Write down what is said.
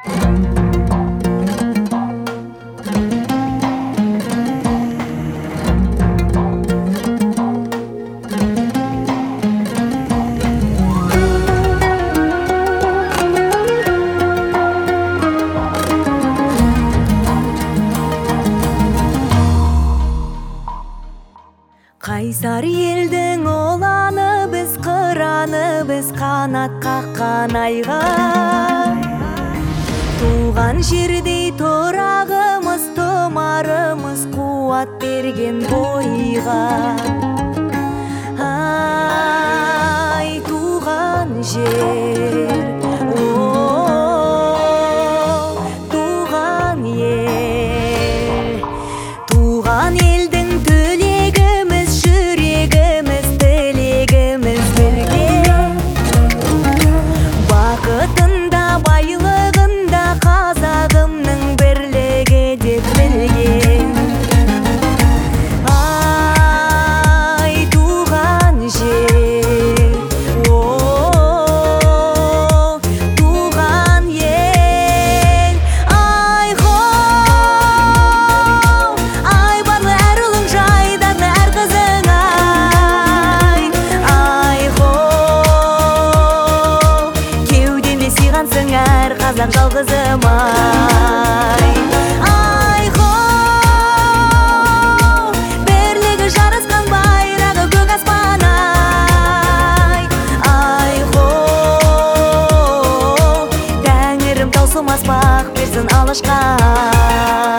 Кайсар елдің оланы біз, қыраны біз, қанат қаққан айға. Туған жердей тұрағымыз, тұмарымыз, қуат берген бойға. Ай, туған жер, туған ел, туған елдің төлегіміз, жүрегіміз, тілегіміз бірге. Бақытында, байлығында қазағымның бірлігі деп білген. Ай, туған жер, туған ел. Ай, барлы әр ұлың жайдарлы әр қызың ай. Кеудеме сыйғансың әр қазақ жалғызым ай. Бірлігі жарасқан байрағы көк аспан ай. Тәңірім таусылмас бақ берсін алашқа.